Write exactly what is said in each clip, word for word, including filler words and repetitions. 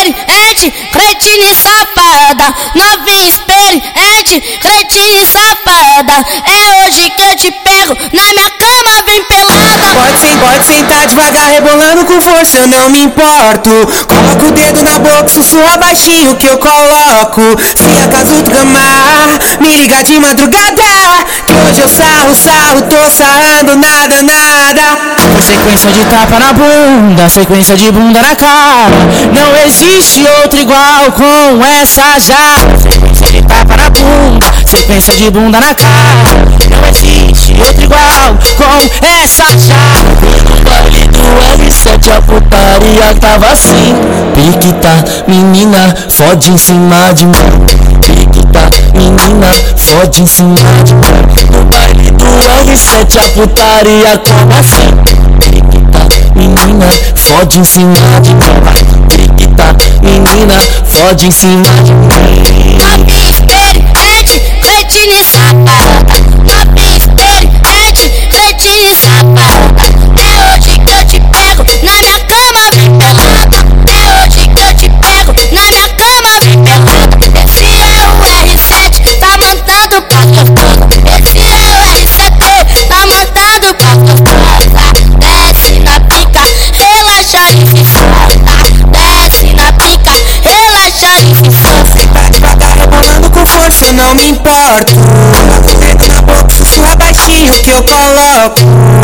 experiente, cretina e safada. Novinha experiente, cretina e safada. É hoje que eu te pego, na minha cama vem pelada. Pode sim, pode sentar devagar, rebolando com força, eu não me importo. Coloca o dedo na boca, sussurra baixinho que eu coloco. Se acaso tu gamar, me liga de madrugada, que hoje eu sarro, sarro, tô sarrando nada, nada. Foi sequência de tapa na bunda, sequência de bunda na cara. Não existe outra igual com essa já. Sequência de tapa na bunda, sequência de bunda na cara. Não existe outra igual com essa já. No baile do R sete a putaria tava assim. Piquita, menina, fode em cima de mim. Piquita, menina, fode em cima de mim. No baile do R sete a putaria tava assim. Piquita, menina, fode em cima de mim. Piquita, menina, fode em cima de mim. Novinha experiente, cretina e safada. Novinha experiente, cretina e safada. É hoje que eu te pego, na minha cama vem pelada. É hoje que eu te pego, na minha cama vem pelada. Esse é o R sete, tá montado pra gostosa. Esse é o R sete, tá montado pra gostosa. Desce na pica, relaxa e se solta. Desce na pica, relaxa e se solta. Senta devagar, rebolando com força, eu não me importo. Coloca o dedo na boca, sussurra baixinho que eu coloco.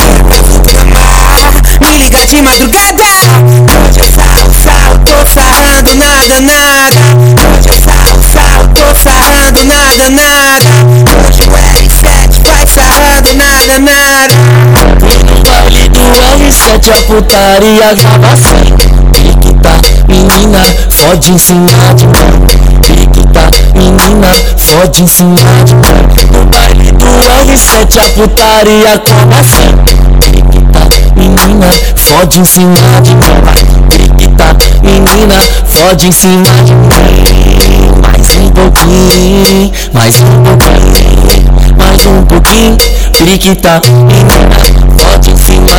Me liga de madrugada, hoje eu sarro, sarro, tô sarrando nada, nada. Hoje eu sarro, sarro, tô sarrando nada, nada. Hoje o R sete vai sarrando nada, nada. No baile do R sete a putaria tava assim. Piquita, menina, fode em cima de mim. Piquita, menina, fode em cima de mim. No baile do R sete a putaria tava assim. Piquita, menina, fode em cima de mim. Piquita, menina, fode em cima de mim. Mais um pouquinho, mais um pouquinho, mais um pouquinho. Piquita, menina, fode em cima